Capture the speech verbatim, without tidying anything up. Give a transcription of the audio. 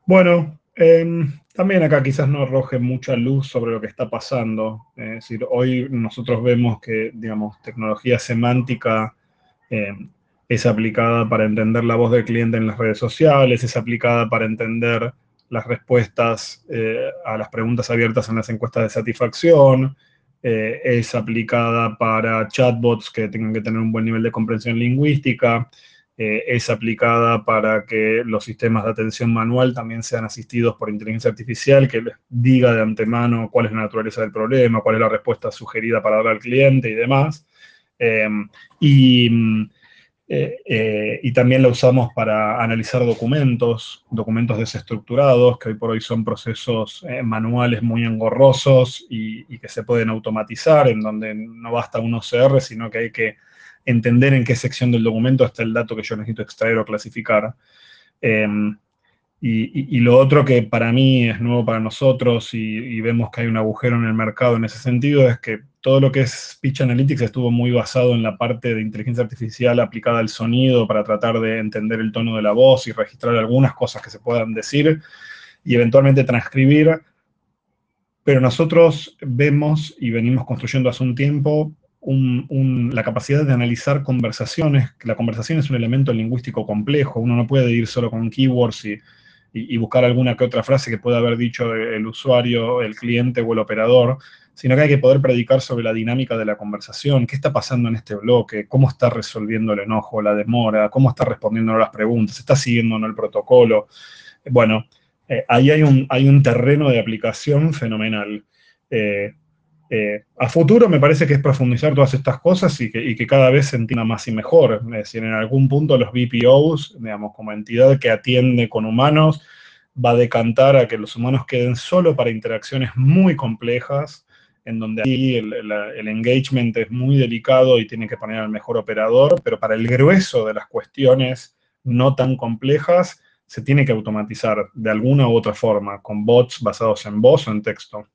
Bueno, em, también acá quizás no arroje mucha luz sobre lo que está pasando. Es decir, hoy nosotros vemos que, digamos, tecnología semántica em, es aplicada para entender la voz del cliente en las redes sociales, es aplicada para entender las respuestas eh, a las preguntas abiertas en las encuestas de satisfacción, eh, es aplicada para chatbots que tengan que tener un buen nivel de comprensión lingüística, eh, es aplicada para que los sistemas de atención manual también sean asistidos por inteligencia artificial, que les diga de antemano cuál es la naturaleza del problema, cuál es la respuesta sugerida para dar al cliente y demás. Eh, y, eh, eh, y también la usamos para analizar documentos, documentos desestructurados, que hoy por hoy son procesos eh, manuales muy engorrosos y, y que se pueden automatizar, en donde no basta un O C R, sino que hay que entender en qué sección del documento está el dato que yo necesito extraer o clasificar. Eh, y, y, y, lo otro que para mí es nuevo para nosotros y, y, vemos que hay un agujero en el mercado en ese sentido es que todo lo que es Speech Analytics estuvo muy basado en la parte de inteligencia artificial aplicada al sonido para tratar de entender el tono de la voz y registrar algunas cosas que se puedan decir y eventualmente transcribir. Pero nosotros vemos y venimos construyendo hace un tiempo un, un, la capacidad de analizar conversaciones, que la conversación es un elemento lingüístico complejo, uno no puede ir solo con keywords y, y, y buscar alguna que otra frase que pueda haber dicho el usuario, el cliente o el operador, sino que hay que poder predicar sobre la dinámica de la conversación, qué está pasando en este bloque, cómo está resolviendo el enojo, la demora, cómo está respondiendo a las preguntas, está siguiendo o no el protocolo. Bueno, eh, ahí hay un, hay un terreno de aplicación fenomenal. Eh, eh, a futuro me parece que es profundizar todas estas cosas y que, y que cada vez se entienda más y mejor. Es decir, en algún punto los B P Os, digamos, como entidad que atiende con humanos, va a decantar a que los humanos queden solo para interacciones muy complejas, en donde ahí el, el, el engagement es muy delicado y tiene que poner al mejor operador, pero para el grueso de las cuestiones no tan complejas, se tiene que automatizar de alguna u otra forma, con bots basados en voz o en texto.